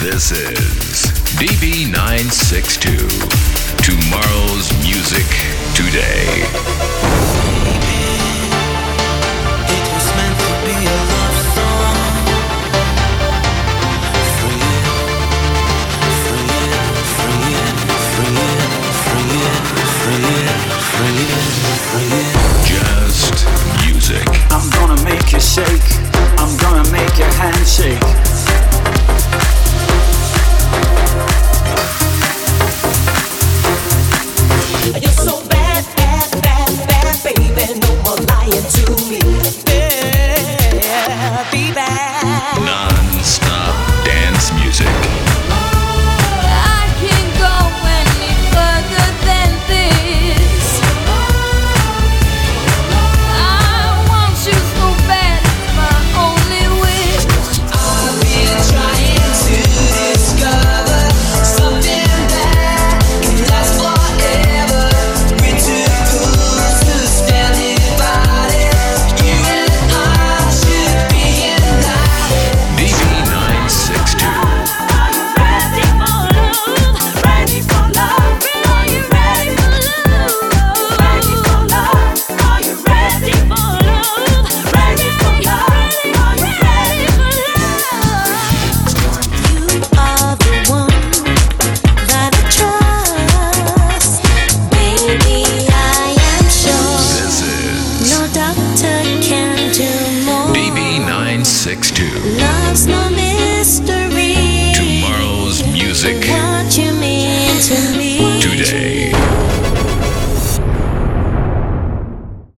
This is DB962. Tomorrow's music today. It was meant to be a love song. Free it. Just music. I'm gonna make you shake. I'm gonna make your hand shake. You're so bad, baby. No more lying to me. Yeah, be bad. Non-stop dance music. I can't go any further than this. I want you so bad, it's my only wish. I've been trying to discover something that can last forever. We're too close to stand divided. You and I should be in line. DB962. Are you ready for love? Ready for love? Are you ready for love? Ready for love? Are you ready for love? Ready for love? Are you ready for love? You are the one that I trust. Baby, I am sure This is no doctor can do more. DB962. Love's no mystery. Tomorrow's music. What you mean to me.